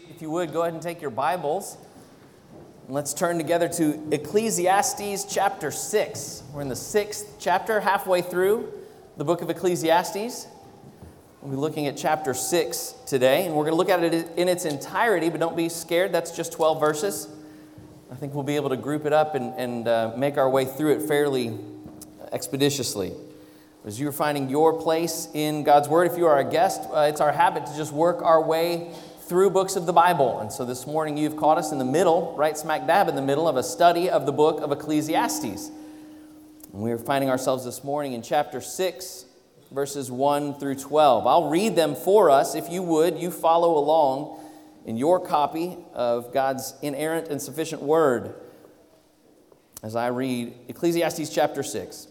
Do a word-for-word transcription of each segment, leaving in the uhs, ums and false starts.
If you would, go ahead and take your Bibles. And let's turn together to Ecclesiastes chapter six. We're in the sixth chapter, halfway through the book of Ecclesiastes. We'll be looking at chapter six today, and we're going to look at it in its entirety, but don't be scared. That's just twelve verses. I think we'll be able to group it up and, and uh, make our way through it fairly expeditiously. As you're finding your place in God's Word, if you are a guest, uh, it's our habit to just work our way through books of the Bible. And so this morning you've caught us in the middle, right smack dab in the middle of a study of the book of Ecclesiastes. And we're finding ourselves this morning in chapter six, verses one through twelve. I'll read them for us. If you would, you follow along in your copy of God's inerrant and sufficient Word as I read Ecclesiastes chapter six.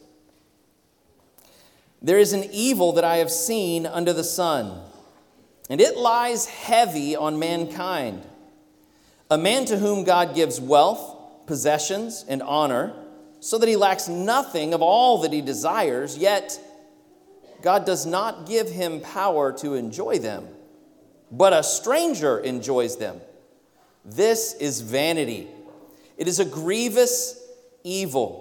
There is an evil that I have seen under the sun, and it lies heavy on mankind. A man to whom God gives wealth, possessions, and honor, so that he lacks nothing of all that he desires, yet God does not give him power to enjoy them, but a stranger enjoys them. This is vanity. It is a grievous evil.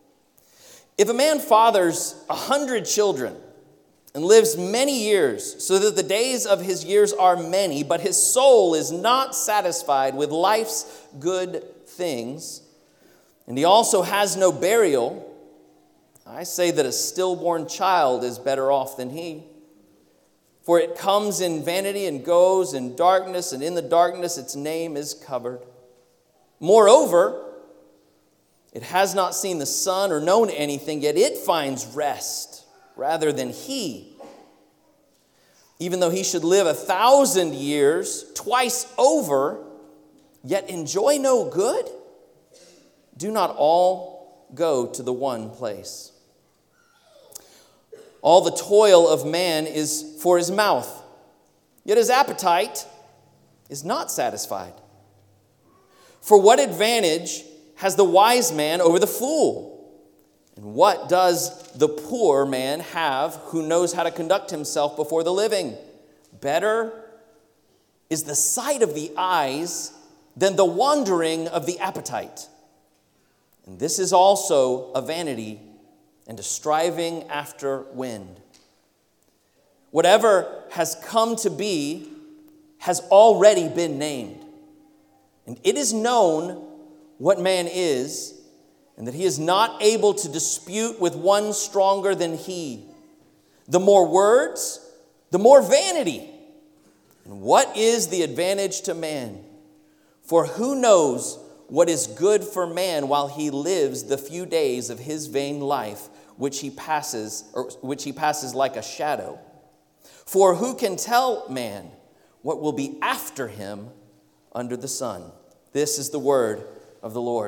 If a man fathers a hundred children and lives many years, so that the days of his years are many, but his soul is not satisfied with life's good things, and he also has no burial, I say that a stillborn child is better off than he. For it comes in vanity and goes in darkness, and in the darkness its name is covered. Moreover, it has not seen the sun or known anything, yet it finds rest rather than he. Even though he should live a thousand years twice over, yet enjoy no good, do not all go to the one place? All the toil of man is for his mouth, yet his appetite is not satisfied. For what advantage has the wise man over the fool? And what does the poor man have who knows how to conduct himself before the living? Better is the sight of the eyes than the wandering of the appetite. And this is also a vanity and a striving after wind. Whatever has come to be has already been named. And it is known what man is, and that he is not able to dispute with one stronger than he. The more words, the more vanity. And what is the advantage to man? For who knows what is good for man while he lives the few days of his vain life, which he passes, or which he passes like a shadow? For who can tell man what will be after him under the sun? This is the word of the Lord.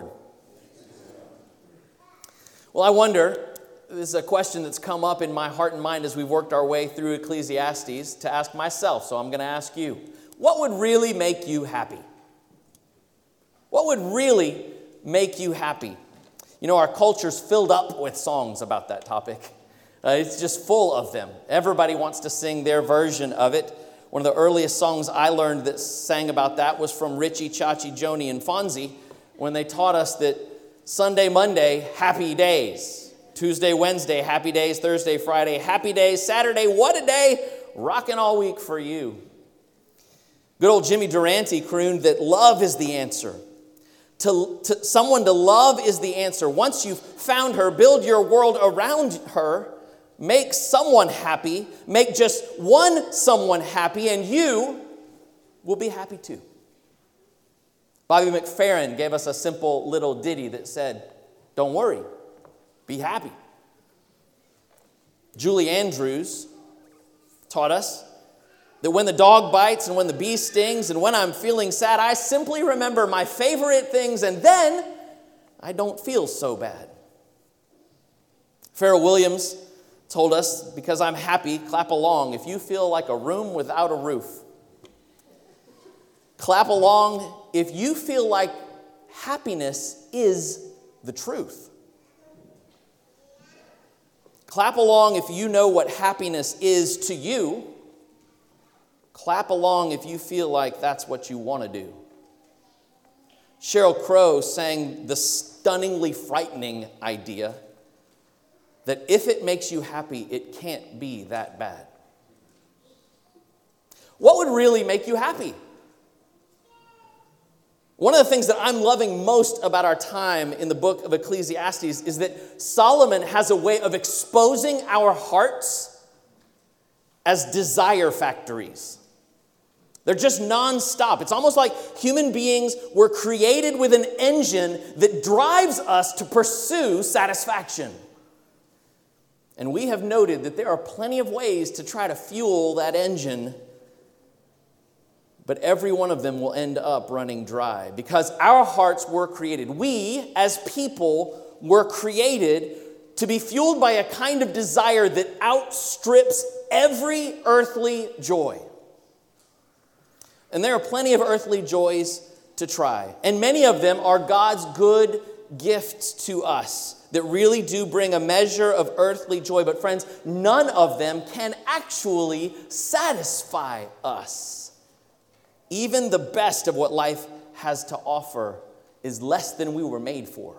Well, I wonder, this is a question that's come up in my heart and mind as we've worked our way through Ecclesiastes, to ask myself, so I'm going to ask you, what would really make you happy? What would really make you happy? You know, our culture's filled up with songs about that topic. Uh, it's just full of them. Everybody wants to sing their version of it. One of the earliest songs I learned that sang about that was from Richie, Chachi, Joni, and Fonzie, when they taught us that Sunday, Monday, happy days. Tuesday, Wednesday, happy days. Thursday, Friday, happy days. Saturday, what a day. Rocking all week for you. Good old Jimmy Durante crooned that love is the answer. To, to someone to love is the answer. Once you've found her, build your world around her. Make someone happy. Make just one someone happy, and you will be happy too. Bobby McFerrin gave us a simple little ditty that said, don't worry, be happy. Julie Andrews taught us that when the dog bites and when the bee stings and when I'm feeling sad, I simply remember my favorite things, and then I don't feel so bad. Pharrell Williams told us, because I'm happy, clap along if you feel like a room without a roof. Clap along if you feel like happiness is the truth. Clap along if you know what happiness is to you. Clap along if you feel like that's what you want to do. Sheryl Crow sang the stunningly frightening idea that if it makes you happy, it can't be that bad. What would really make you happy? One of the things that I'm loving most about our time in the book of Ecclesiastes is that Solomon has a way of exposing our hearts as desire factories. They're just nonstop. It's almost like human beings were created with an engine that drives us to pursue satisfaction. And we have noted that there are plenty of ways to try to fuel that engine, but every one of them will end up running dry because our hearts were created. We, as people, were created to be fueled by a kind of desire that outstrips every earthly joy. And there are plenty of earthly joys to try. And many of them are God's good gifts to us that really do bring a measure of earthly joy. But friends, none of them can actually satisfy us. Even the best of what life has to offer is less than we were made for.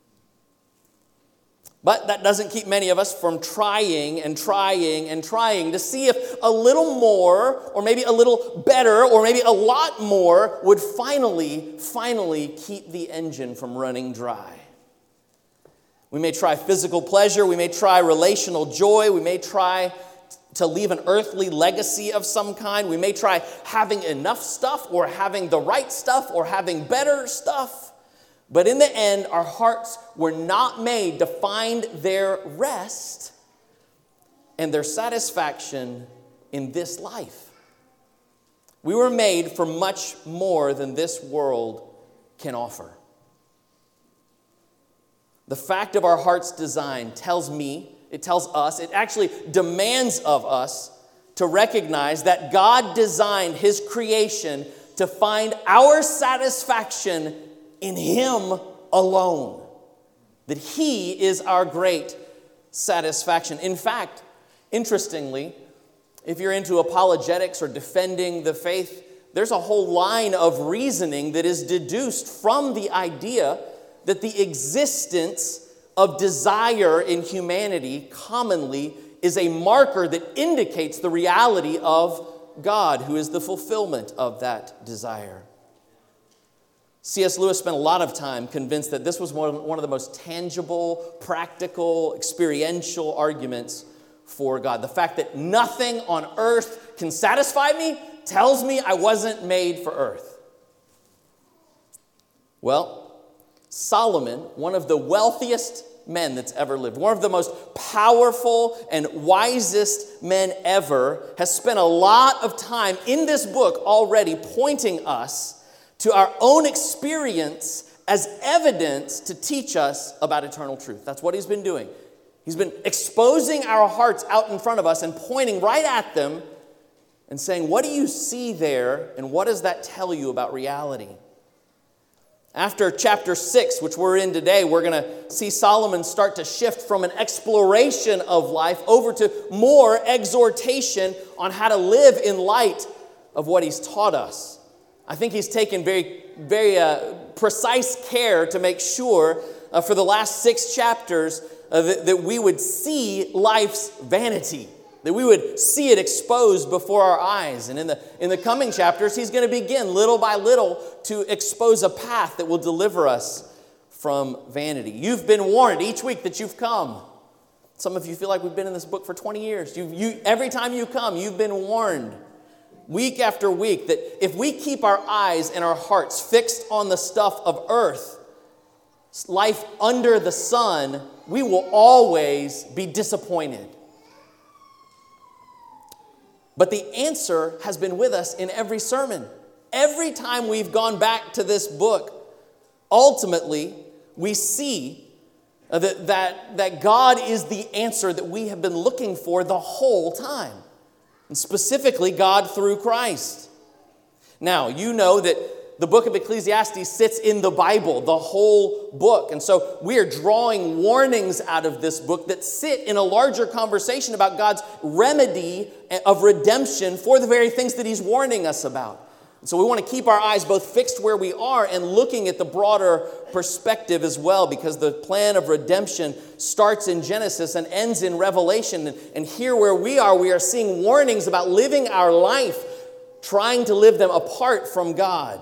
But that doesn't keep many of us from trying and trying and trying to see if a little more, or maybe a little better, or maybe a lot more would finally, finally keep the engine from running dry. We may try physical pleasure, we may try relational joy, we may try to leave an earthly legacy of some kind, we may try having enough stuff, or having the right stuff, or having better stuff. But in the end, our hearts were not made to find their rest and their satisfaction in this life. We were made for much more than this world can offer. The fact of our heart's design tells me, it tells us, it actually demands of us to recognize that God designed His creation to find our satisfaction in Him alone. That He is our great satisfaction. In fact, interestingly, if you're into apologetics or defending the faith, there's a whole line of reasoning that is deduced from the idea that the existence of desire in humanity commonly is a marker that indicates the reality of God, who is the fulfillment of that desire. C S Lewis spent a lot of time convinced that this was one, one of the most tangible, practical, experiential arguments for God. The fact that nothing on earth can satisfy me tells me I wasn't made for earth. Well, Solomon, one of the wealthiest men that's ever lived, one of the most powerful and wisest men ever, has spent a lot of time in this book already pointing us to our own experience as evidence to teach us about eternal truth. That's what he's been doing. He's been exposing our hearts out in front of us and pointing right at them and saying, what do you see there, and what does that tell you about reality? After chapter six, which we're in today, we're going to see Solomon start to shift from an exploration of life over to more exhortation on how to live in light of what he's taught us. I think he's taken very, very uh, precise care to make sure uh, for the last six chapters uh, that, that we would see life's vanity, that we would see it exposed before our eyes. And in the, in the coming chapters, he's going to begin little by little to expose a path that will deliver us from vanity. You've been warned each week that you've come. Some of you feel like we've been in this book for twenty years. You, you, every time you come, you've been warned. Week after week, that if we keep our eyes and our hearts fixed on the stuff of earth, life under the sun, we will always be disappointed. But the answer has been with us in every sermon. Every time we've gone back to this book, ultimately, we see that, that, that God is the answer that we have been looking for the whole time. And specifically, God through Christ. Now, you know that the book of Ecclesiastes sits in the Bible, the whole book. And so we are drawing warnings out of this book that sit in a larger conversation about God's remedy of redemption for the very things that he's warning us about. And so we want to keep our eyes both fixed where we are and looking at the broader perspective as well, because the plan of redemption starts in Genesis and ends in Revelation. And, and here where we are, we are seeing warnings about living our life, trying to live them apart from God.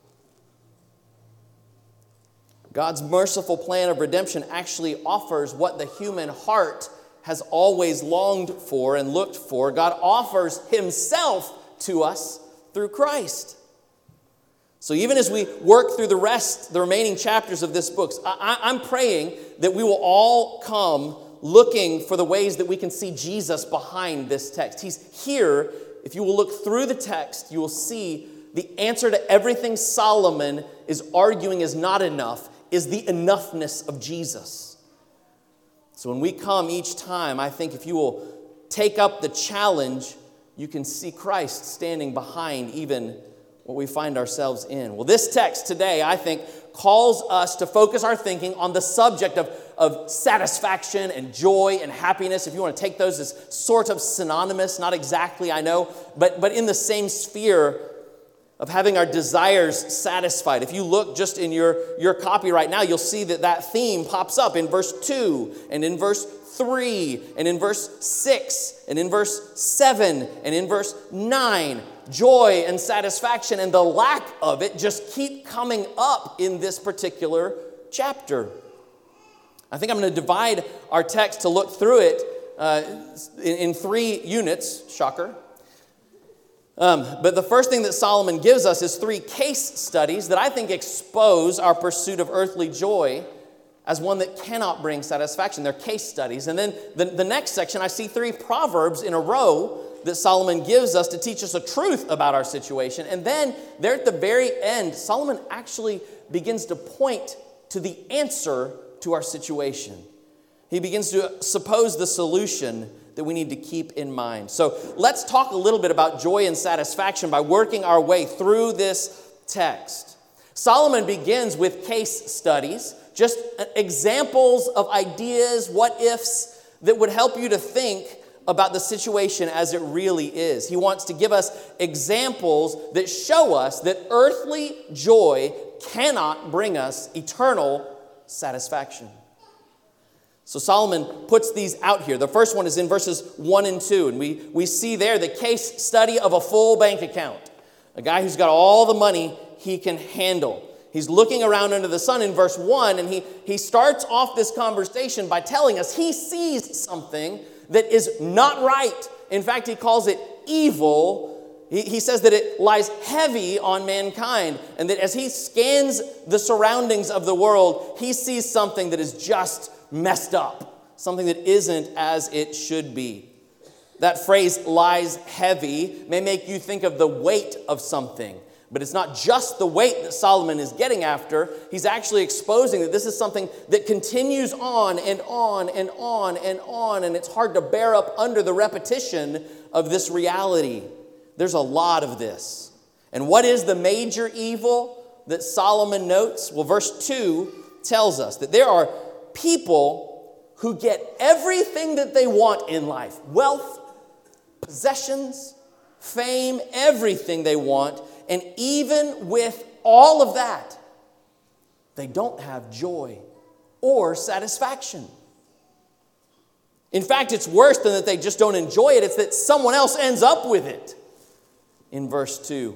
God's merciful plan of redemption actually offers what the human heart has always longed for and looked for. God offers himself to us through Christ. So even as we work through the rest, the remaining chapters of this book, I, I'm praying that we will all come looking for the ways that we can see Jesus behind this text. He's here. If you will look through the text, you will see the answer to everything Solomon is arguing is not enough is the enoughness of Jesus. So when we come each time, I think if you will take up the challenge, you can see Christ standing behind even what we find ourselves in. Well, this text today, I think, calls us to focus our thinking on the subject of, of satisfaction and joy and happiness. If you want to take those as sort of synonymous, not exactly, I know, but, but in the same sphere of having our desires satisfied. If you look just in your, your copy right now, you'll see that that theme pops up in verse two and in verse three and in verse six and in verse seven and in verse nine. Joy and satisfaction and the lack of it just keep coming up in this particular chapter. I think I'm going to divide our text to look through it uh, in, in three units, shocker. Um, but the first thing that Solomon gives us is three case studies that I think expose our pursuit of earthly joy as one that cannot bring satisfaction. They're case studies. And then the, the next section, I see three proverbs in a row that Solomon gives us to teach us a truth about our situation. And then there at the very end, Solomon actually begins to point to the answer to our situation. He begins to suppose the solution that we need to keep in mind. So let's talk a little bit about joy and satisfaction by working our way through this text. Solomon begins with case studies, just examples of ideas, what ifs, that would help you to think about the situation as it really is. He wants to give us examples that show us that earthly joy cannot bring us eternal satisfaction. So Solomon puts these out here. The first one is in verses one and two, and we, we see there the case study of a full bank account. A guy who's got all the money he can handle. He's looking around under the sun in verse one, and he, he starts off this conversation by telling us he sees something that is not right. In fact, he calls it evil. He, he says that it lies heavy on mankind, and that as he scans the surroundings of the world, he sees something that is just messed up, something that isn't as it should be. That phrase, lies heavy, may make you think of the weight of something. But it's not just the weight that Solomon is getting after. He's actually exposing that this is something that continues on and on and on and on, and it's hard to bear up under the repetition of this reality. There's a lot of this. And what is the major evil that Solomon notes? Well, verse two tells us that there are people who get everything that they want in life. Wealth, possessions, fame, everything they want. And even with all of that, they don't have joy or satisfaction. In fact, it's worse than that they just don't enjoy it. It's that someone else ends up with it. In verse two,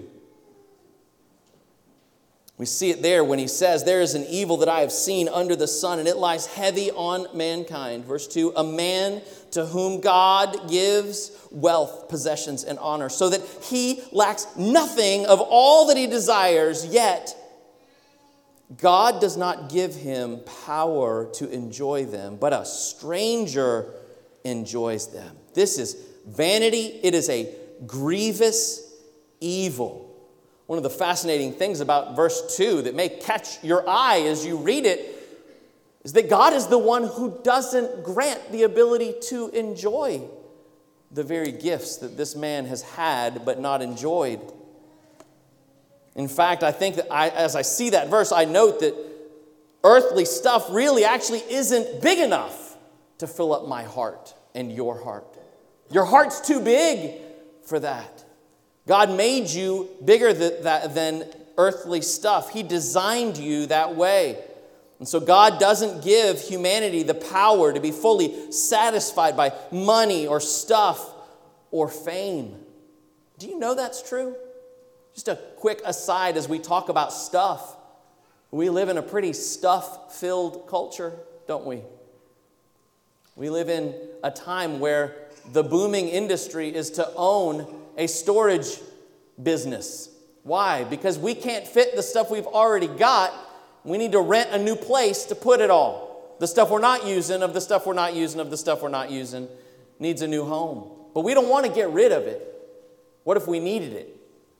we see it there when he says, there is an evil that I have seen under the sun, and it lies heavy on mankind. Verse two, a man to whom God gives wealth, possessions, and honor, so that he lacks nothing of all that he desires, yet God does not give him power to enjoy them, but a stranger enjoys them. This is vanity. It is a grievous evil. One of the fascinating things about verse two that may catch your eye as you read it is that God is the one who doesn't grant the ability to enjoy the very gifts that this man has had but not enjoyed. In fact, I think that I, as I see that verse, I note that earthly stuff really actually isn't big enough to fill up my heart and your heart. Your heart's too big for that. God made you bigger than earthly stuff. He designed you that way. And so God doesn't give humanity the power to be fully satisfied by money or stuff or fame. Do you know that's true? Just a quick aside as we talk about stuff. We live in a pretty stuff-filled culture, don't we? We live in a time where the booming industry is to own a storage business. Why? Because we can't fit the stuff we've already got. We need to rent a new place to put it all. The stuff we're not using, of the stuff we're not using, of the stuff we're not using, needs a new home. But we don't want to get rid of it. What if we needed it?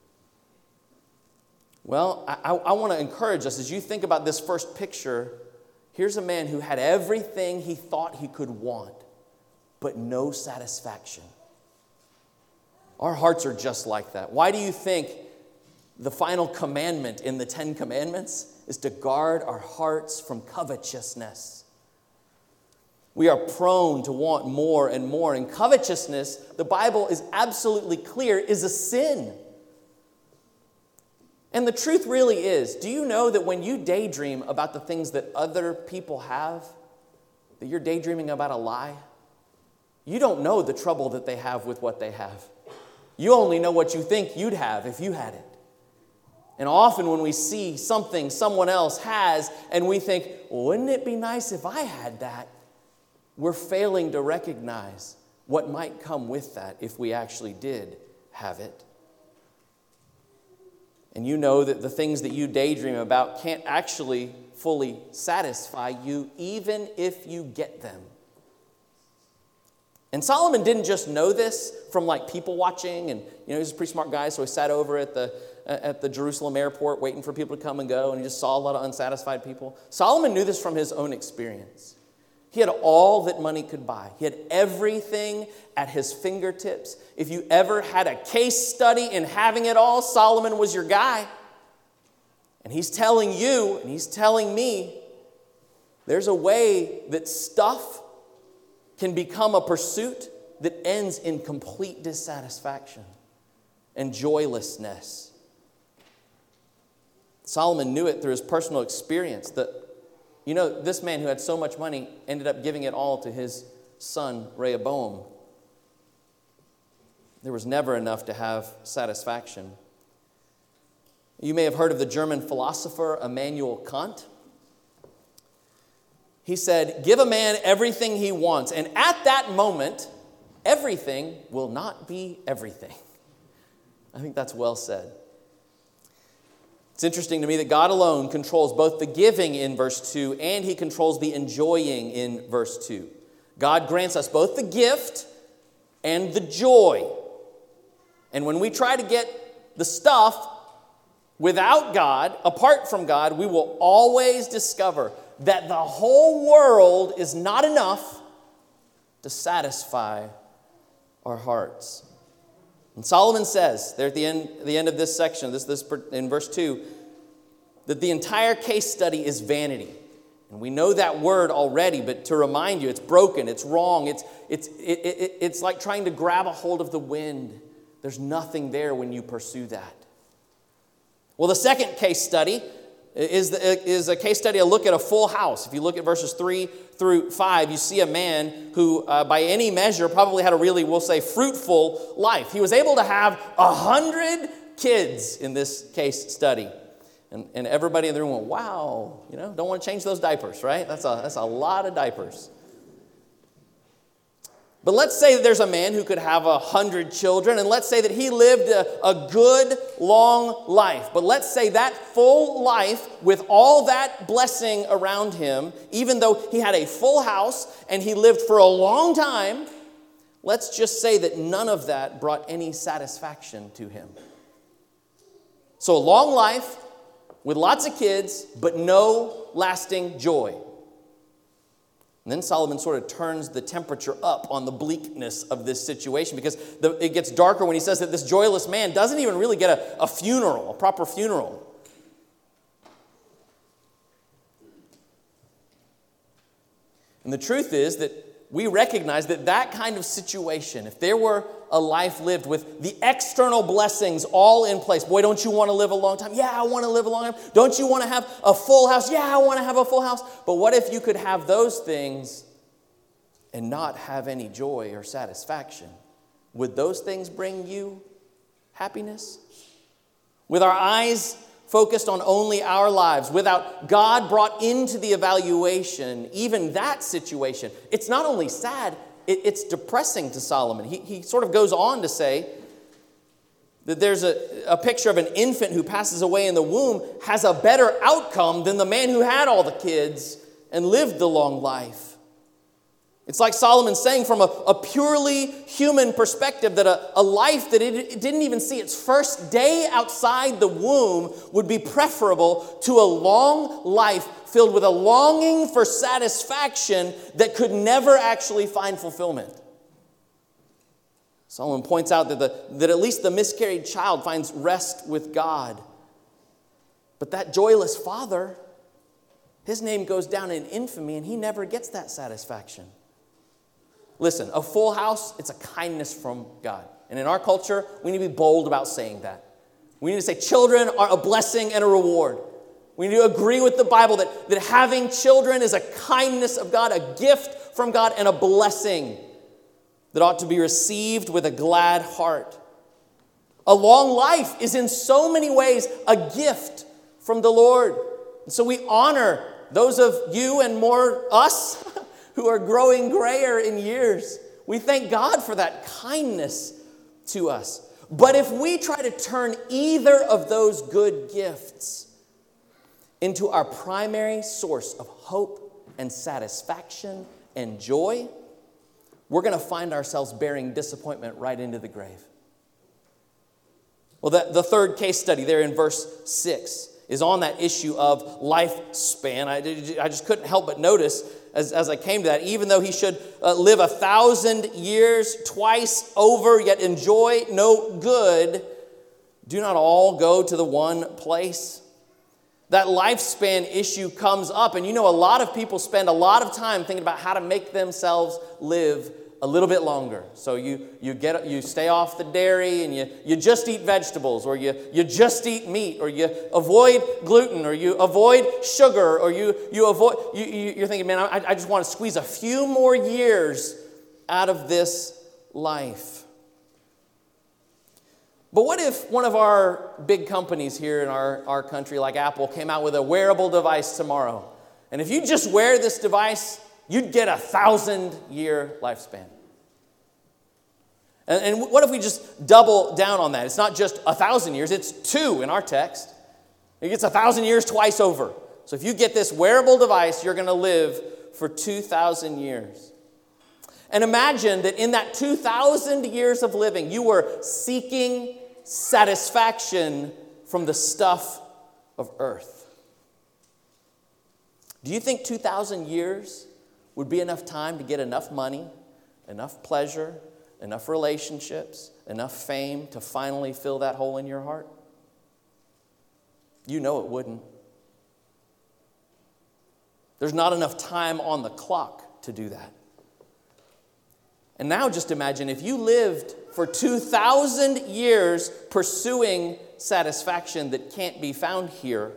Well, I, I want to encourage us, as you think about this first picture, here's a man who had everything he thought he could want, but no satisfaction. Our hearts are just like that. Why do you think the final commandment in the Ten Commandments is to guard our hearts from covetousness? We are prone to want more and more. And covetousness, the Bible is absolutely clear, is a sin. And the truth really is, do you know that when you daydream about the things that other people have, that you're daydreaming about a lie? You don't know the trouble that they have with what they have. You only know what you think you'd have if you had it. And often when we see something someone else has and we think, well, wouldn't it be nice if I had that? We're failing to recognize what might come with that if we actually did have it. And you know that the things that you daydream about can't actually fully satisfy you, even if you get them. And Solomon didn't just know this from like people watching, and you know he's a pretty smart guy, so he sat over at the at the Jerusalem airport waiting for people to come and go, and he just saw a lot of unsatisfied people. Solomon knew this from his own experience. He had all that money could buy. He had everything at his fingertips. If you ever had a case study in having it all, Solomon was your guy. And he's telling you, and he's telling me, there's a way that stuff can become a pursuit that ends in complete dissatisfaction and joylessness. Solomon knew it through his personal experience. That, you know, this man who had so much money ended up giving it all to his son, Rehoboam. There was never enough to have satisfaction. You may have heard of the German philosopher Immanuel Kant. He said, give a man everything he wants, and at that moment, everything will not be everything. I think that's well said. It's interesting to me that God alone controls both the giving in verse two and he controls the enjoying in verse two. God grants us both the gift and the joy. And when we try to get the stuff without God, apart from God, we will always discover that the whole world is not enough to satisfy our hearts. And Solomon says there at the end, the end of this section, this, this in verse two, that the entire case study is vanity. And we know that word already, but to remind you, it's broken, it's wrong, it's, it's, it, it, it's like trying to grab a hold of the wind. There's nothing there when you pursue that. Well, the second case study is, the, is a case study, a look at a full house. If you look at verses three through five, you see a man who, uh, by any measure, probably had a really, we'll say, fruitful life. He was able to have a hundred kids in this case study. And, and everybody in the room went, wow, you know, don't want to change those diapers, right? That's a, that's a lot of diapers. But let's say that there's a man who could have a hundred children, and let's say that he lived a, a good, long life. But let's say that full life, with all that blessing around him, even though he had a full house and he lived for a long time, let's just say that none of that brought any satisfaction to him. So a long life with lots of kids, but no lasting joy. And then Solomon sort of turns the temperature up on the bleakness of this situation, because the, it gets darker when he says that this joyless man doesn't even really get a, a funeral, a proper funeral. And the truth is that we recognize that that kind of situation, if there were a life lived with the external blessings all in place, boy, don't you want to live a long time? Yeah, I want to live a long time. Don't you want to have a full house? Yeah, I want to have a full house. But what if you could have those things and not have any joy or satisfaction? Would those things bring you happiness? With our eyes focused on only our lives, without God brought into the evaluation, even that situation, it's not only sad, it, it's depressing to Solomon. He, he sort of goes on to say that there's a, a picture of an infant who passes away in the womb has a better outcome than the man who had all the kids and lived the long life. It's like Solomon saying from a, a purely human perspective that a, a life that it, it didn't even see its first day outside the womb would be preferable to a long life filled with a longing for satisfaction that could never actually find fulfillment. Solomon points out that, the, that at least the miscarried child finds rest with God. But that joyless father, his name goes down in infamy and he never gets that satisfaction. Listen, a full house, it's a kindness from God. And in our culture, we need to be bold about saying that. We need to say children are a blessing and a reward. We need to agree with the Bible that, that having children is a kindness of God, a gift from God, and a blessing that ought to be received with a glad heart. A long life is in so many ways a gift from the Lord. And so we honor those of you and more us who are growing grayer in years. We thank God for that kindness to us. But if we try to turn either of those good gifts into our primary source of hope and satisfaction and joy, we're going to find ourselves bearing disappointment right into the grave. Well, the, the third case study there in verse six is on that issue of lifespan. I, I just couldn't help but notice as, as I came to that, even though he should uh, live a thousand years twice over, yet enjoy no good, do not all go to the one place? That lifespan issue comes up, and you know a lot of people spend a lot of time thinking about how to make themselves live a little bit longer. So you you get you stay off the dairy and you, you just eat vegetables, or you, you just eat meat, or you avoid gluten, or you avoid sugar, or you you avoid you, you you're thinking, man, I, I just want to squeeze a few more years out of this life. But what if one of our big companies here in our, our country, like Apple, came out with a wearable device tomorrow? And if you just wear this device, you'd get a thousand-year lifespan. And, and what if we just double down on that? It's not just a thousand years, it's two in our text. It gets a thousand years twice over. So if you get this wearable device, you're going to live for two thousand years. And imagine that in that two thousand years of living, you were seeking satisfaction from the stuff of earth. Do you think two thousand years would be enough time to get enough money, enough pleasure, enough relationships, enough fame to finally fill that hole in your heart? You know it wouldn't. There's not enough time on the clock to do that. And now just imagine if you lived for two thousand years pursuing satisfaction that can't be found here.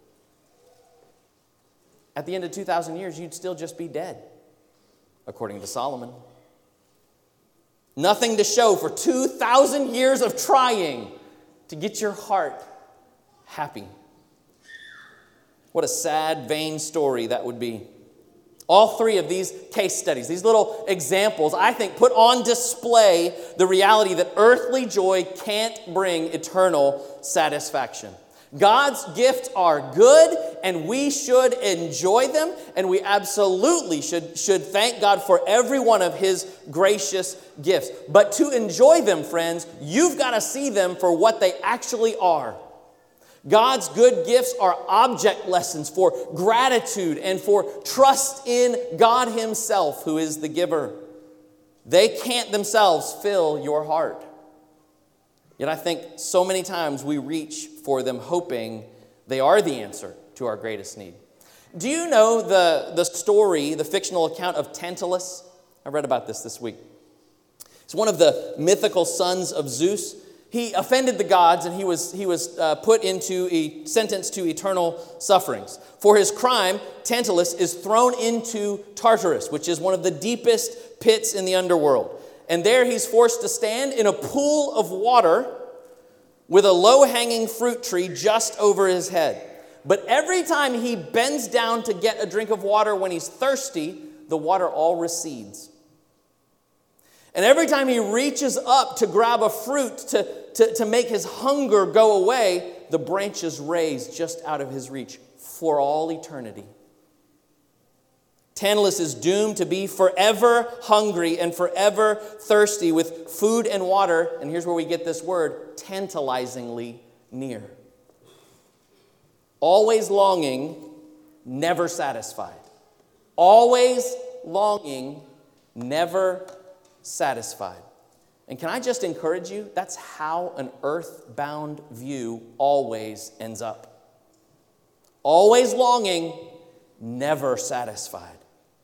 At the end of two thousand years, you'd still just be dead, according to Solomon. Nothing to show for two thousand years of trying to get your heart happy. What a sad, vain story that would be. All three of these case studies, these little examples, I think, put on display the reality that earthly joy can't bring eternal satisfaction. God's gifts are good, and we should enjoy them, and we absolutely should, should thank God for every one of His gracious gifts. But to enjoy them, friends, you've got to see them for what they actually are. God's good gifts are object lessons for gratitude and for trust in God himself, who is the giver. They can't themselves fill your heart. Yet I think so many times we reach for them hoping they are the answer to our greatest need. Do you know the, the story, the fictional account of Tantalus? I read about this this week. It's one of the mythical sons of Zeus. He offended the gods, and he was, he was uh, put into a sentence to eternal sufferings. For his crime, Tantalus is thrown into Tartarus, which is one of the deepest pits in the underworld. And there he's forced to stand in a pool of water with a low-hanging fruit tree just over his head. But every time he bends down to get a drink of water when he's thirsty, the water all recedes. And every time he reaches up to grab a fruit to, to, to make his hunger go away, the branches raise just out of his reach for all eternity. Tantalus is doomed to be forever hungry and forever thirsty with food and water, and here's where we get this word, tantalizingly near. Always longing, never satisfied. Always longing, never satisfied. And can I just encourage you? That's how an earthbound view always ends up. Always longing, never satisfied.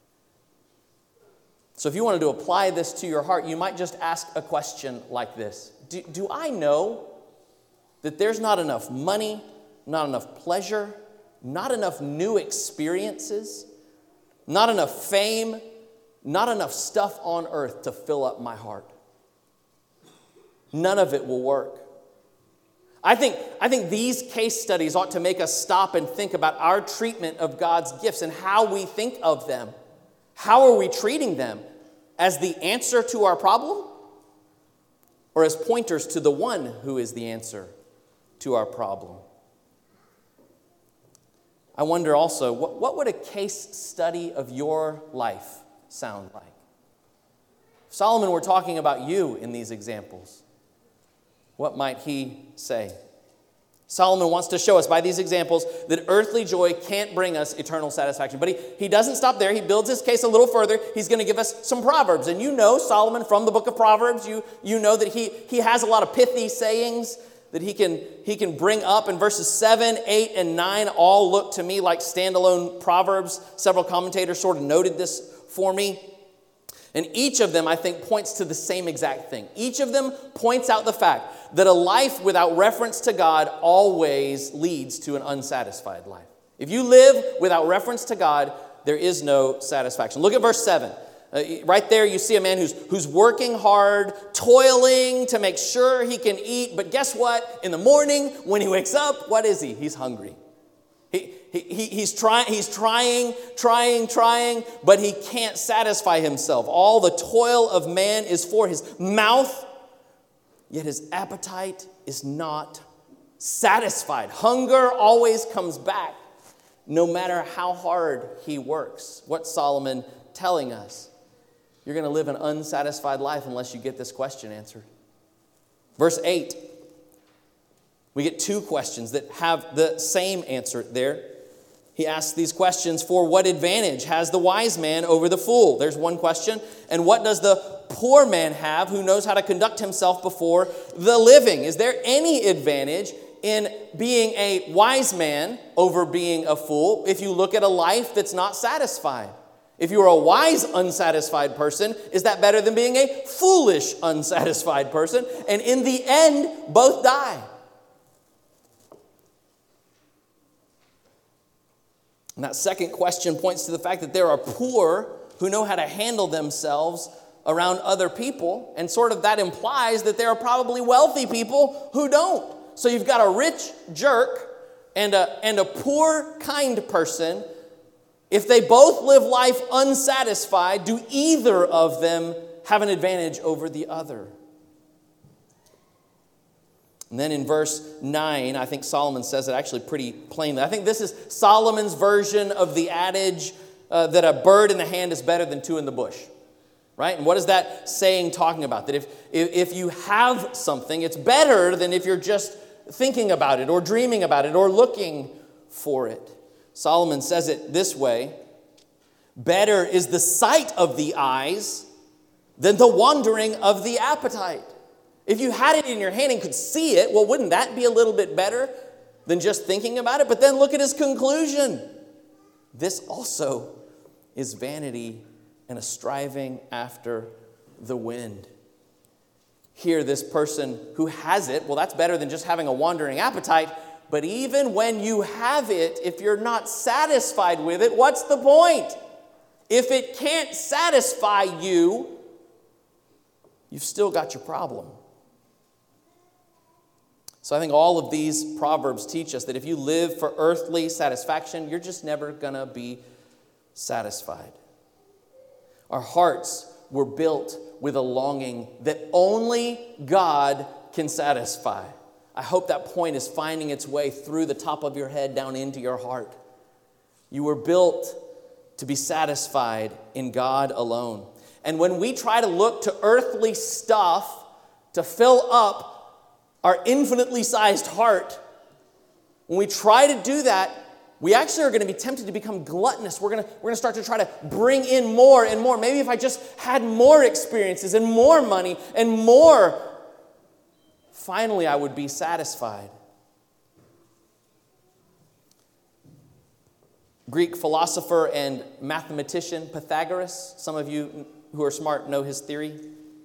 So if you wanted to apply this to your heart, you might just ask a question like this. Do, do I know that there's not enough money, not enough pleasure, not enough new experiences, not enough fame, not enough stuff on earth to fill up my heart? None of it will work. I think, I think these case studies ought to make us stop and think about our treatment of God's gifts and how we think of them. How are we treating them? As the answer to our problem? Or as pointers to the one who is the answer to our problem? I wonder also, what, what would a case study of your life sound like? If Solomon were talking about you in these examples, what might he say? Solomon wants to show us by these examples that earthly joy can't bring us eternal satisfaction. But he, he doesn't stop there. He builds his case a little further. He's going to give us some Proverbs. And you know Solomon from the book of Proverbs. You, you know that he, he has a lot of pithy sayings that he can, he can bring up. And verses seven, eight, and nine all look to me like standalone Proverbs. Several commentators sort of noted this for me. And each of them, I think, points to the same exact thing. Each of them points out the fact that a life without reference to God always leads to an unsatisfied life. If you live without reference to God, there is no satisfaction. Look at verse seven. Uh, right there, you see a man who's, who's working hard, toiling to make sure he can eat. But guess what? In the morning, when he wakes up, what is he? He's hungry. He, he, he's, try, he's trying, trying, trying, but he can't satisfy himself. All the toil of man is for his mouth, yet his appetite is not satisfied. Hunger always comes back, no matter how hard he works. What's Solomon telling us? You're going to live an unsatisfied life unless you get this question answered. Verse eight. We get two questions that have the same answer there. He asks these questions, for what advantage has the wise man over the fool? There's one question. And what does the poor man have who knows how to conduct himself before the living? Is there any advantage in being a wise man over being a fool if you look at a life that's not satisfied? If you're a wise, unsatisfied person, is that better than being a foolish, unsatisfied person? And in the end, both die. And that second question points to the fact that there are poor who know how to handle themselves around other people. And sort of that implies that there are probably wealthy people who don't. So you've got a rich jerk and a, and a poor, kind person. If they both live life unsatisfied, do either of them have an advantage over the other? And then in verse nine, I think Solomon says it actually pretty plainly. I think this is Solomon's version of the adage uh, that a bird in the hand is better than two in the bush. Right? And what is that saying talking about? That if, if, if you have something, it's better than if you're just thinking about it or dreaming about it or looking for it. Solomon says it this way: better is the sight of the eyes than the wandering of the appetite. If you had it in your hand and could see it, well, wouldn't that be a little bit better than just thinking about it? But then look at his conclusion. This also is vanity and a striving after the wind. Here, this person who has it, well, that's better than just having a wandering appetite. But even when you have it, if you're not satisfied with it, what's the point? If it can't satisfy you, you've still got your problem. So I think all of these proverbs teach us that if you live for earthly satisfaction, you're just never going to be satisfied. Our hearts were built with a longing that only God can satisfy. I hope that point is finding its way through the top of your head down into your heart. You were built to be satisfied in God alone. And when we try to look to earthly stuff to fill up our infinitely sized heart, when we try to do that, we actually are going to be tempted to become gluttonous. We're going to, we're going to start to try to bring in more and more. Maybe if I just had more experiences and more money and more, finally I would be satisfied. Greek philosopher and mathematician Pythagoras. Some of you who are smart know his theory.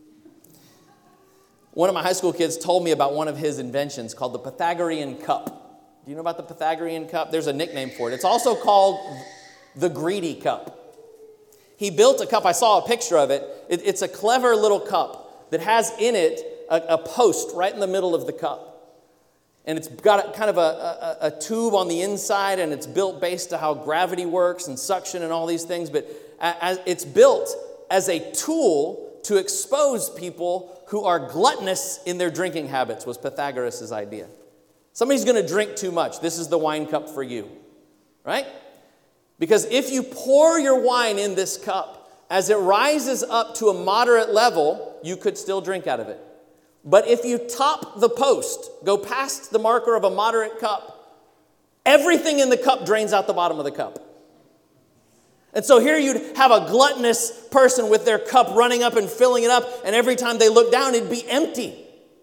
One of my high school kids told me about one of his inventions called the Pythagorean cup. Do you know about the Pythagorean cup? There's a nickname for it. It's also called the greedy cup. He built a cup. I saw a picture of it. it it's a clever little cup that has in it a, a post right in the middle of the cup. And it's got a, kind of a, a, a tube on the inside, and it's built based on how gravity works and suction and all these things. But as, it's built as a tool to expose people who are gluttonous in their drinking habits, was Pythagoras' idea. Somebody's going to drink too much. This is the wine cup for you, right? Because if you pour your wine in this cup, as it rises up to a moderate level, you could still drink out of it. But if you top the post, go past the marker of a moderate cup, everything in the cup drains out the bottom of the cup. And so here you'd have a gluttonous person with their cup running up and filling it up, and every time they look down, it'd be empty.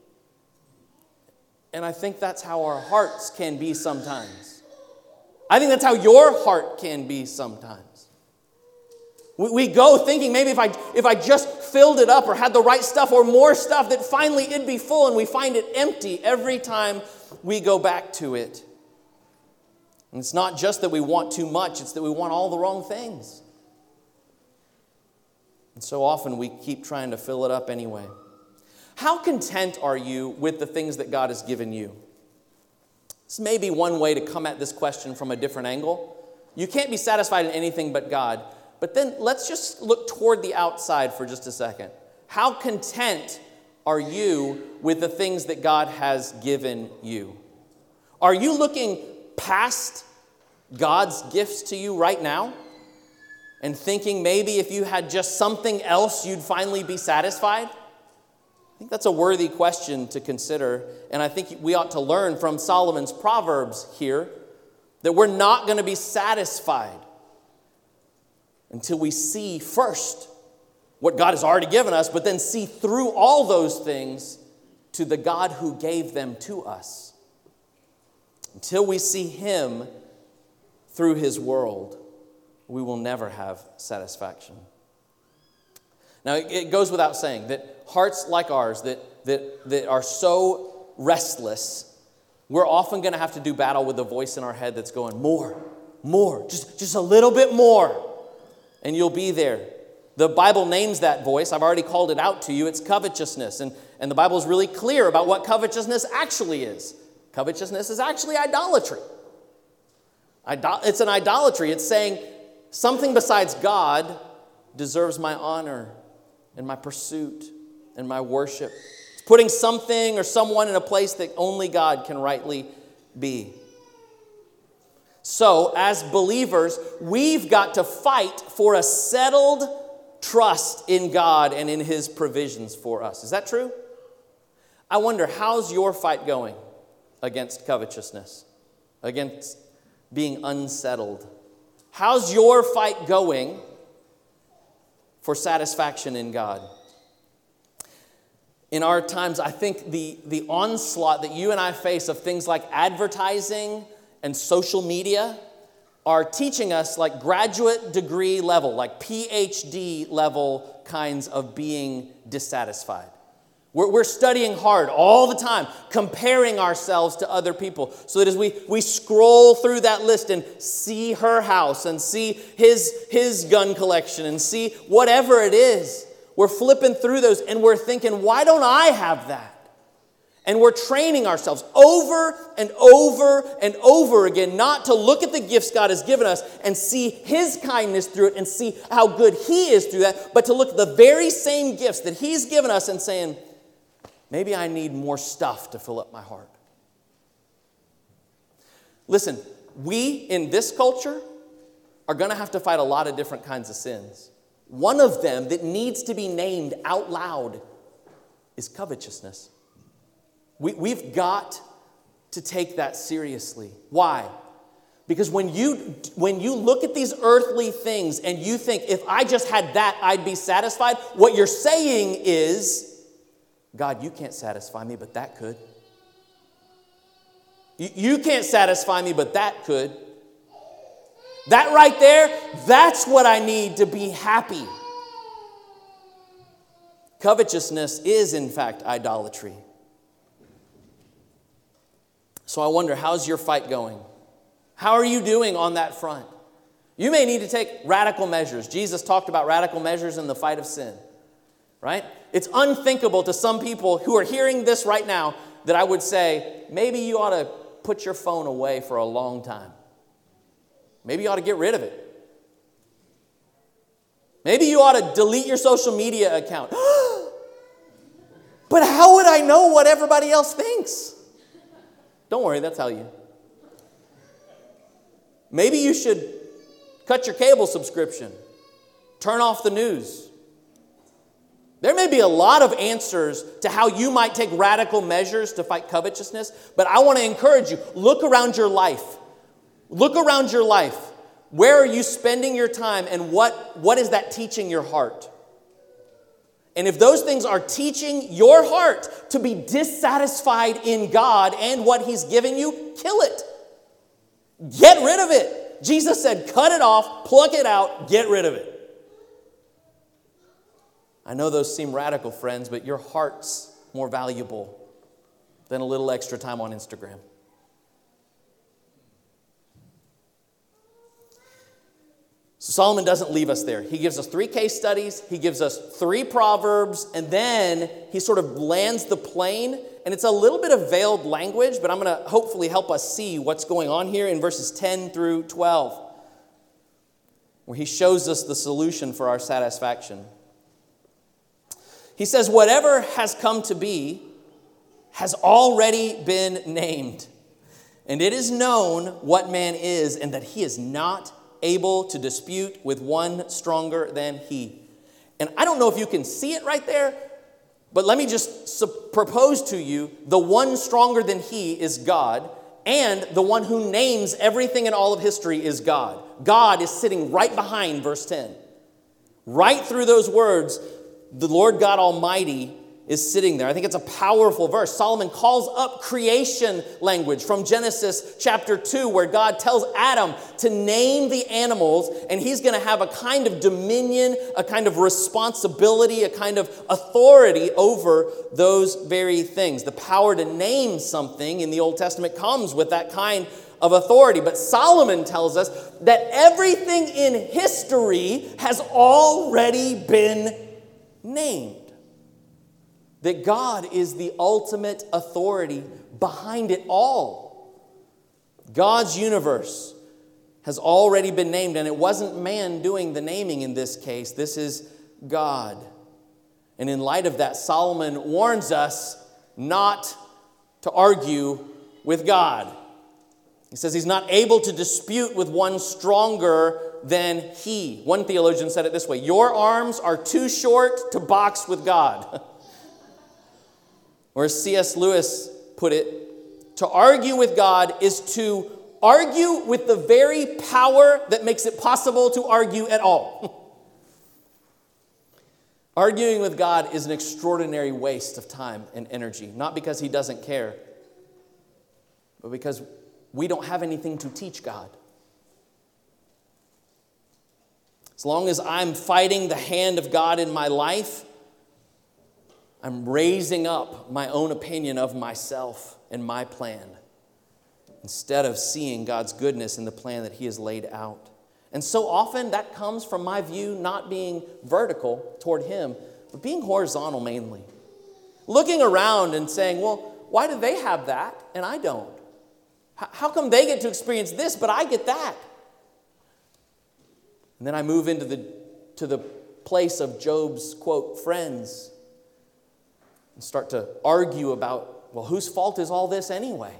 And I think that's how our hearts can be sometimes. I think that's how your heart can be sometimes. We, we go thinking maybe if I, if I just filled it up or had the right stuff or more stuff, that finally it'd be full, and we find it empty every time we go back to it. And it's not just that we want too much, it's that we want all the wrong things. And so often we keep trying to fill it up anyway. How content are you with the things that God has given you? This may be one way to come at this question from a different angle. You can't be satisfied in anything but God. But then let's just look toward the outside for just a second. How content are you with the things that God has given you? Are you looking past God's gifts to you right now and thinking maybe if you had just something else, you'd finally be satisfied? I think that's a worthy question to consider, and I think we ought to learn from Solomon's Proverbs here that we're not going to be satisfied until we see first what God has already given us, but then see through all those things to the God who gave them to us. Until we see Him through His world, we will never have satisfaction. Now, it goes without saying that hearts like ours that, that, that are so restless, we're often going to have to do battle with the voice in our head that's going, more, more, just, just a little bit more, and you'll be there. The Bible names that voice. I've already called it out to you. It's covetousness, and, and the Bible is really clear about what covetousness actually is. Covetousness is actually idolatry. Idol- it's an idolatry. It's saying something besides God deserves my honor and my pursuit and my worship. It's putting something or someone in a place that only God can rightly be. So, as believers, we've got to fight for a settled trust in God and in His provisions for us. Is that true? I wonder, how's your fight going? against covetousness, against being unsettled? How's your fight going for satisfaction in God? In our times, I think the, the onslaught that you and I face of things like advertising and social media are teaching us like graduate degree level, like P H D level kinds of being dissatisfied. We're, we're studying hard all the time, comparing ourselves to other people, so that as we, we scroll through that list and see her house and see his, his gun collection and see whatever it is, we're flipping through those and we're thinking, why don't I have that? And we're training ourselves over and over and over again not to look at the gifts God has given us and see His kindness through it and see how good He is through that, but to look at the very same gifts that He's given us and saying, maybe I need more stuff to fill up my heart. Listen, we in this culture are going to have to fight a lot of different kinds of sins. One of them that needs to be named out loud is covetousness. We, we've got to take that seriously. Why? Because when you, when you look at these earthly things and you think, if I just had that, I'd be satisfied, what you're saying is, God, you can't satisfy me, but that could. You, you can't satisfy me, but that could. That right there, that's what I need to be happy. Covetousness is, in fact, idolatry. So I wonder, how's your fight going? How are you doing on that front? You may need to take radical measures. Jesus talked about radical measures in the fight of sin, right? It's unthinkable to some people who are hearing this right now that I would say, maybe you ought to put your phone away for a long time. Maybe you ought to get rid of it. Maybe you ought to delete your social media account. But how would I know what everybody else thinks? Don't worry, they'll tell you. Maybe you should cut your cable subscription. Turn off the news. There may be a lot of answers to how you might take radical measures to fight covetousness, but I want to encourage you, look around your life. Look around your life. Where are you spending your time, and what, what is that teaching your heart? And if those things are teaching your heart to be dissatisfied in God and what He's given you, kill it. Get rid of it. Jesus said, cut it off, pluck it out, get rid of it. I know those seem radical, friends, but your heart's more valuable than a little extra time on Instagram. So Solomon doesn't leave us there. He gives us three case studies. He gives us three proverbs. And then he sort of lands the plane. And it's a little bit of veiled language, but I'm going to hopefully help us see what's going on here in verses ten through twelve, where he shows us the solution for our satisfaction. He says, whatever has come to be has already been named. And it is known what man is, and that he is not able to dispute with one stronger than he. And I don't know if you can see it right there, but let me just su- propose to you, the one stronger than he is God, and the one who names everything in all of history is God. God is sitting right behind verse ten. Right through those words, the Lord God Almighty is sitting there. I think it's a powerful verse. Solomon calls up creation language from Genesis chapter two, where God tells Adam to name the animals, and he's going to have a kind of dominion, a kind of responsibility, a kind of authority over those very things. The power to name something in the Old Testament comes with that kind of authority. But Solomon tells us that everything in history has already been named. That God is the ultimate authority behind it all. God's universe has already been named, and it wasn't man doing the naming in this case. This is God. And in light of that, Solomon warns us not to argue with God. He says he's not able to dispute with one stronger than he. One theologian said it this way: your arms are too short to box with God. Or as C S Lewis put it, To argue with God is to argue with the very power that makes it possible to argue at all. Arguing with God is an extraordinary waste of time and energy, not because he doesn't care, but because we don't have anything to teach God. As long as I'm fighting the hand of God in my life, I'm raising up my own opinion of myself and my plan instead of seeing God's goodness in the plan that he has laid out. And so often that comes from my view not being vertical toward him, but being horizontal mainly. Looking around and saying, well, why do they have that and I don't? How come they get to experience this, but I get that? And then I move into the, to the place of Job's, quote, friends and start to argue about, well, whose fault is all this anyway?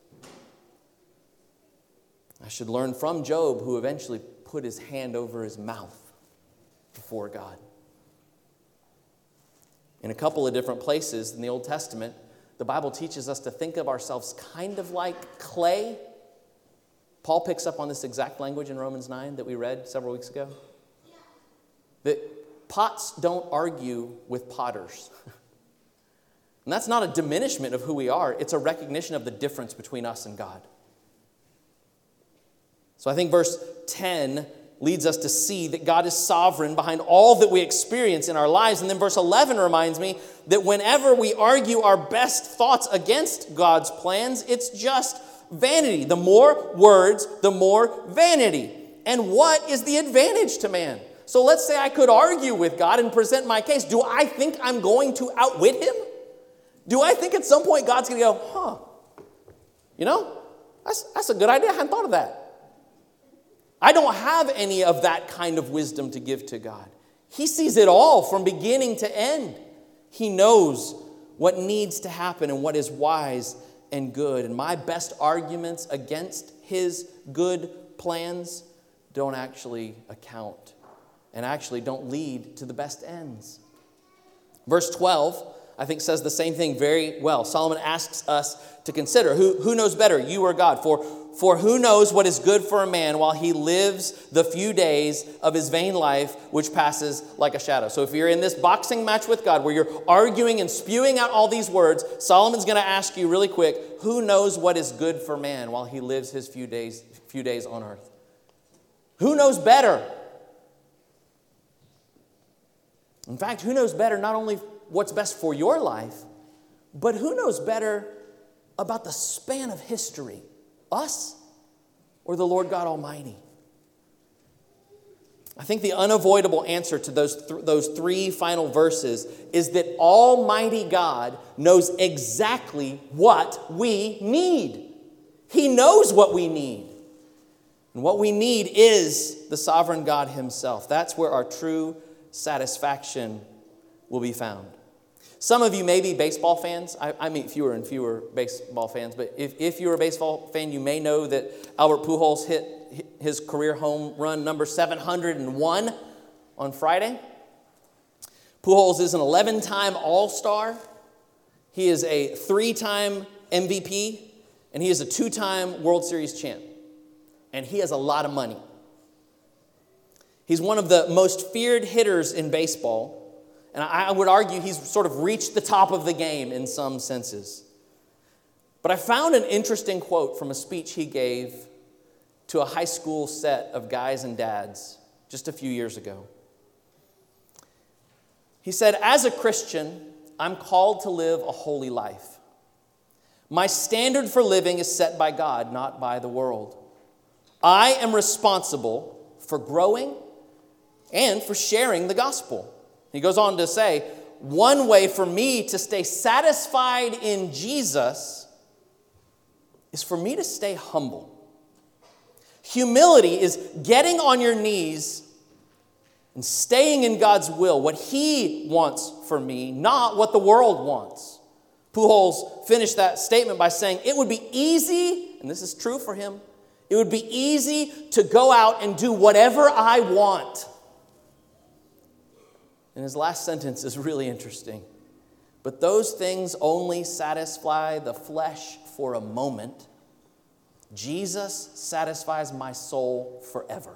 I should learn from Job, who eventually put his hand over his mouth before God. In a couple of different places in the Old Testament, the Bible teaches us to think of ourselves kind of like clay. Paul picks up on this exact language in Romans nine that we read several weeks ago. That pots don't argue with potters. And that's not a diminishment of who we are. It's a recognition of the difference between us and God. So I think verse ten leads us to see that God is sovereign behind all that we experience in our lives. And then verse eleven reminds me that whenever we argue our best thoughts against God's plans, it's just vanity. The more words, the more vanity. And what is the advantage to man? So let's say I could argue with God and present my case. Do I think I'm going to outwit him? Do I think at some point God's going to go, huh, you know, that's, that's a good idea. I hadn't thought of that. I don't have any of that kind of wisdom to give to God. He sees it all from beginning to end. He knows what needs to happen and what is wise and good. And my best arguments against his good plans don't actually account and actually don't lead to the best ends. Verse twelve, I think, says the same thing very well. Solomon asks us to consider, who, who knows better, you or God? For, for who knows what is good for a man while he lives the few days of his vain life, which passes like a shadow. So if you're in this boxing match with God, where you're arguing and spewing out all these words, Solomon's going to ask you really quick, who knows what is good for man while he lives his few days, few days on earth? Who knows better? In fact, who knows better not only what's best for your life, but who knows better about the span of history? Us or the Lord God Almighty? I think the unavoidable answer to those, th- those three final verses is that Almighty God knows exactly what we need. He knows what we need. And what we need is the sovereign God himself. That's where our true satisfaction will be found. Some of you may be baseball fans. I, I meet fewer and fewer baseball fans, but if, if you're a baseball fan, you may know that Albert Pujols hit his career home run number seven hundred one on Friday. Pujols is an eleven-time All-Star. He is a three-time M V P, and he is a two-time World Series champ. And he has a lot of money. He's one of the most feared hitters in baseball. And I would argue he's sort of reached the top of the game in some senses. But I found an interesting quote from a speech he gave to a high school set of guys and dads just a few years ago. He said, "As a Christian, I'm called to live a holy life. My standard for living is set by God, not by the world. I am responsible for growing and for sharing the gospel." He goes on to say, one way for me to stay satisfied in Jesus is for me to stay humble. Humility is getting on your knees and staying in God's will, what he wants for me, not what the world wants. Pujols finished that statement by saying, it would be easy, and this is true for him, it would be easy to go out and do whatever I want. And his last sentence is really interesting. but those things only satisfy the flesh for a moment. Jesus satisfies my soul forever.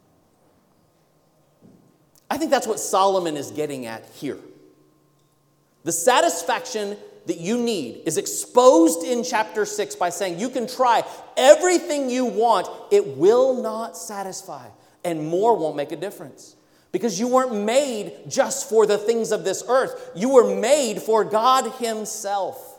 I think that's what Solomon is getting at here. The satisfaction that you need is exposed in chapter six by saying you can try everything you want, it will not satisfy, and more won't make a difference. Because you weren't made just for the things of this earth. You were made for God Himself.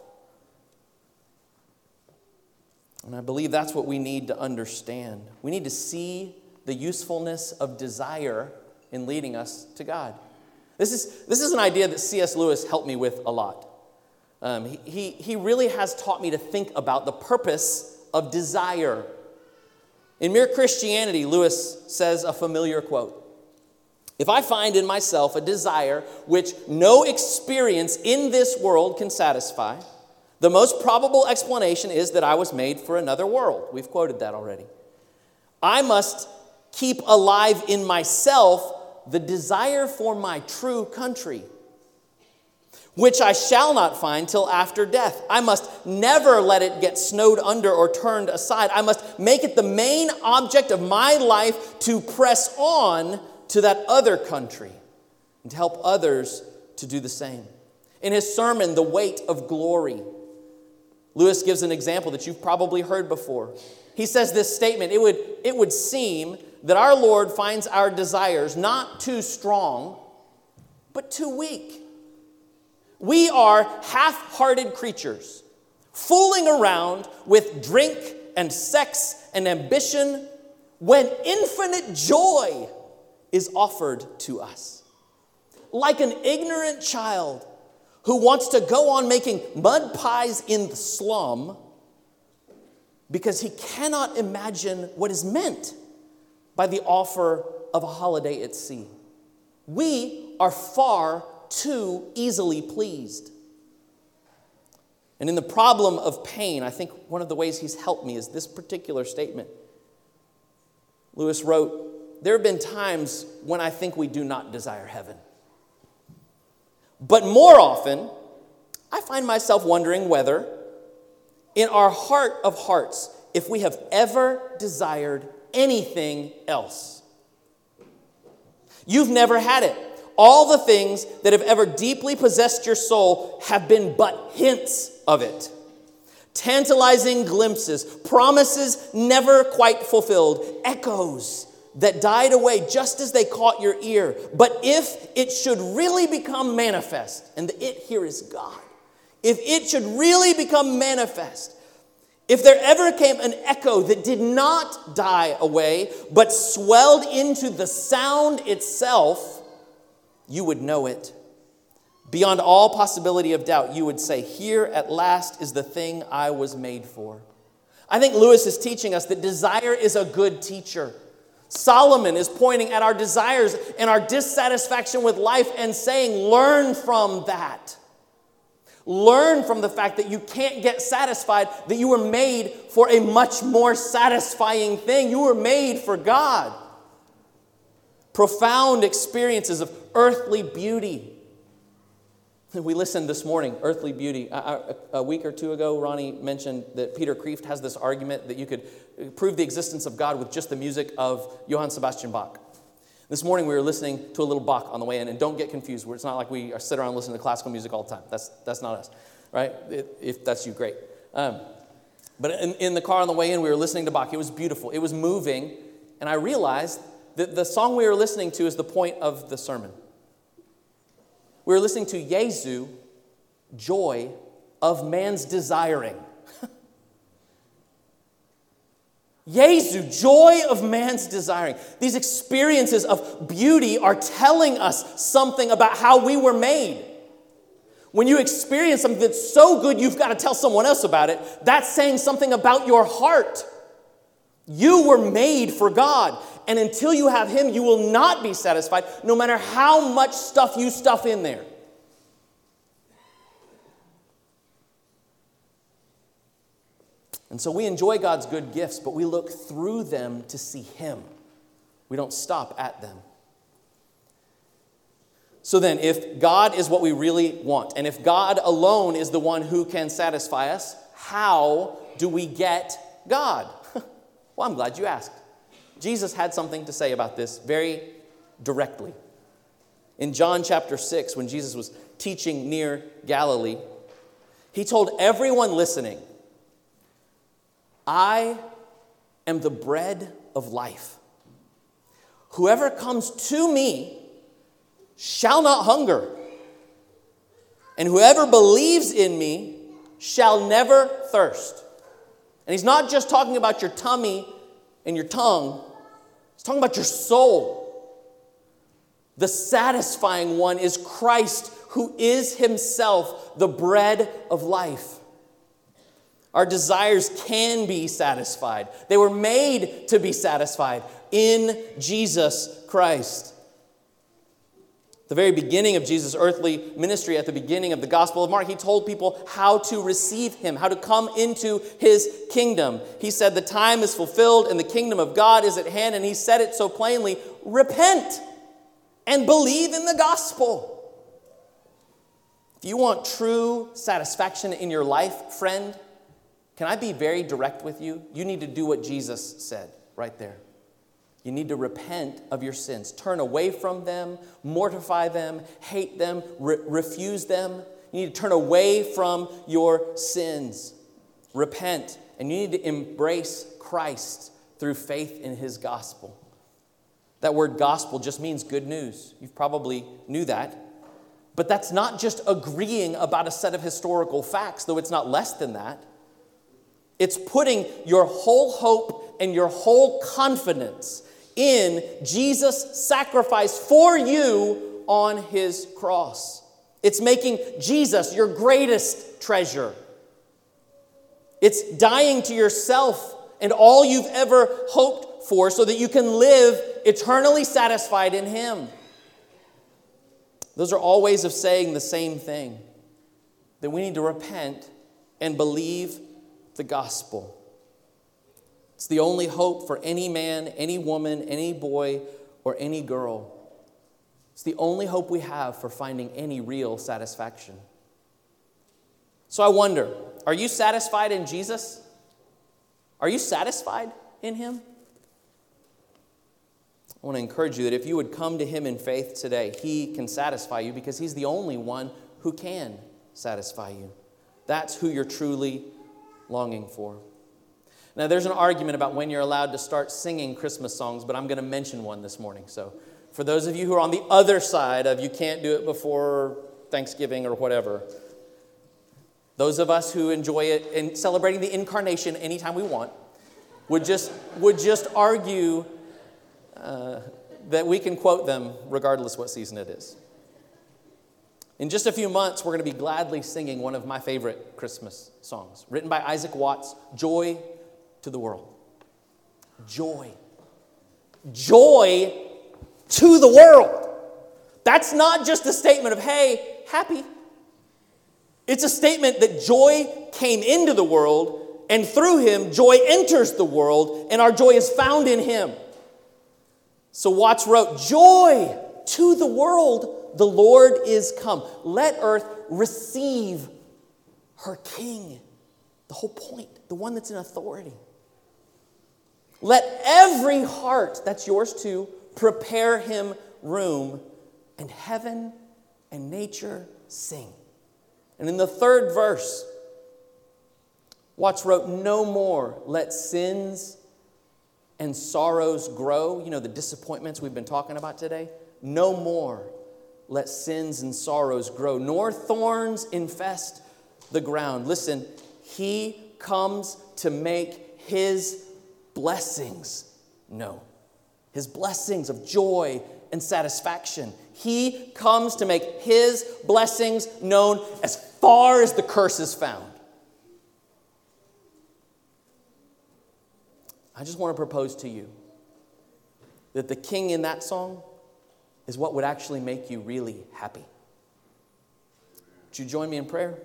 And I believe that's what we need to understand. We need to see the usefulness of desire in leading us to God. This is, this is an idea that C S Lewis helped me with a lot. Um, he, he, he really has taught me to think about the purpose of desire. In Mere Christianity, Lewis says a familiar quote. If I find in myself a desire which no experience in this world can satisfy, the most probable explanation is that I was made for another world. We've quoted that already. I must keep alive in myself the desire for my true country, which I shall not find till after death. I must never let it get snowed under or turned aside. I must make it the main object of my life to press on to that other country and to help others to do the same. In his sermon, The Weight of Glory, Lewis gives an example that you've probably heard before. He says this statement, it would, it would seem that our Lord finds our desires not too strong, but too weak. We are half-hearted creatures, fooling around with drink and sex and ambition when infinite joy is offered to us. Like an ignorant child who wants to go on making mud pies in the slum because he cannot imagine what is meant by the offer of a holiday at sea. We are far too easily pleased. And in the problem of pain, I think one of the ways he's helped me is this particular statement. Lewis wrote, there have been times when I think we do not desire heaven. But more often, I find myself wondering whether, in our heart of hearts, if we have ever desired anything else. You've never had it. All the things that have ever deeply possessed your soul have been but hints of it. Tantalizing glimpses, promises never quite fulfilled, echoes that died away just as they caught your ear. But if it should really become manifest, and the it here is God, if it should really become manifest, if there ever came an echo that did not die away, but swelled into the sound itself, you would know it. Beyond all possibility of doubt, you would say, here at last is the thing I was made for. I think Lewis is teaching us that desire is a good teacher. Solomon is pointing at our desires and our dissatisfaction with life and saying, learn from that. Learn from the fact that you can't get satisfied, that you were made for a much more satisfying thing. You were made for God. Profound experiences of earthly beauty. We listened this morning, earthly beauty. A, a week or two ago, Ronnie mentioned that Peter Kreeft has this argument that you could prove the existence of God with just the music of Johann Sebastian Bach. This morning we were listening to a little Bach on the way in, and don't get confused. It's not like we are sit around listening to classical music all the time. That's that's not us, right? It, if that's you, great. Um, but in, in the car on the way in, we were listening to Bach. It was beautiful. It was moving, and I realized that the song we were listening to is the point of the sermon. We were listening to Jesu, Joy of Man's Desiring. Jesu, joy of man's desiring. These experiences of beauty are telling us something about how we were made. When you experience something that's so good you've got to tell someone else about it, that's saying something about your heart. You were made for God. And until you have Him, you will not be satisfied, no matter how much stuff you stuff in there. And so we enjoy God's good gifts, but we look through them to see Him. We don't stop at them. So then, if God is what we really want, and if God alone is the one who can satisfy us, how do we get God? Well, I'm glad you asked. Jesus had something to say about this very directly. In John chapter six, when Jesus was teaching near Galilee, he told everyone listening, I am the bread of life. Whoever comes to me shall not hunger, and whoever believes in me shall never thirst. And he's not just talking about your tummy and your tongue. He's talking about your soul. The satisfying one is Christ, who is himself the bread of life. Our desires can be satisfied. They were made to be satisfied in Jesus Christ. The very beginning of Jesus' earthly ministry, at the beginning of the Gospel of Mark, he told people how to receive him, how to come into his kingdom. He said, the time is fulfilled and the kingdom of God is at hand. And he said it so plainly, repent and believe in the gospel. If you want true satisfaction in your life, friend, can I be very direct with you? You need to do what Jesus said right there. You need to repent of your sins. Turn away from them, mortify them, hate them, re- refuse them. You need to turn away from your sins. Repent, and you need to embrace Christ through faith in his gospel. That word gospel just means good news. You probably knew that. But that's not just agreeing about a set of historical facts, though it's not less than that. It's putting your whole hope and your whole confidence in Jesus' sacrifice for you on his cross. It's making Jesus your greatest treasure. It's dying to yourself and all you've ever hoped for so that you can live eternally satisfied in him. Those are all ways of saying the same thing. That we need to repent and believe the gospel. It's the only hope for any man, any woman, any boy, or any girl. It's the only hope we have for finding any real satisfaction. So I wonder, are you satisfied in Jesus? Are you satisfied in him? I want to encourage you that if you would come to him in faith today, he can satisfy you because he's the only one who can satisfy you. That's who you're truly longing for. Now, there's an argument about when you're allowed to start singing Christmas songs, but I'm going to mention one this morning. So for those of you who are on the other side of you can't do it before Thanksgiving or whatever, those of us who enjoy it and celebrating the incarnation anytime we want would just, would just argue uh, that we can quote them regardless what season it is. In just a few months, we're going to be gladly singing one of my favorite Christmas songs, written by Isaac Watts, Joy to the World. Joy. Joy to the world. That's not just a statement of, hey, happy. It's a statement that joy came into the world, and through him, joy enters the world, and our joy is found in him. So Watts wrote, joy to the world, the Lord is come. Let earth receive her king. The whole point, the one that's in authority. Let every heart, that's yours too, prepare him room, and heaven and nature sing. And in the third verse, Watts wrote, no more let sins and sorrows grow. You know, the disappointments we've been talking about today. No more let sins and sorrows grow, nor thorns infest the ground. Listen, he comes to make his blessings known. His blessings of joy and satisfaction. He comes to make his blessings known as far as the curse is found. I just want to propose to you that the king in that song is what would actually make you really happy. Would you join me in prayer?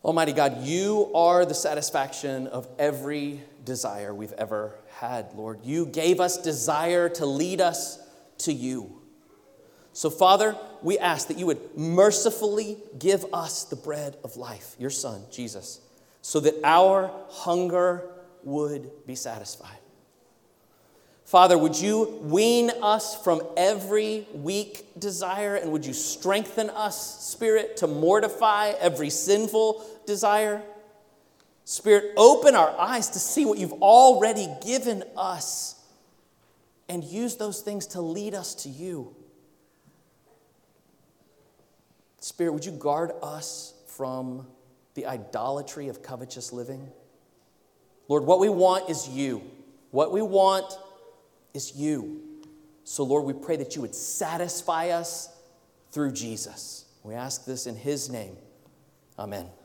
Almighty God, you are the satisfaction of every desire we've ever had, Lord. You gave us desire to lead us to you. So, Father, we ask that you would mercifully give us the bread of life, your Son, Jesus, so that our hunger would be satisfied. Father, would you wean us from every weak desire, and would you strengthen us, Spirit, to mortify every sinful desire? Spirit, open our eyes to see what you've already given us and use those things to lead us to you. Spirit, would you guard us from the idolatry of covetous living? Lord, what we want is you. What we want is you. So, Lord, we pray that you would satisfy us through Jesus. We ask this in his name. Amen.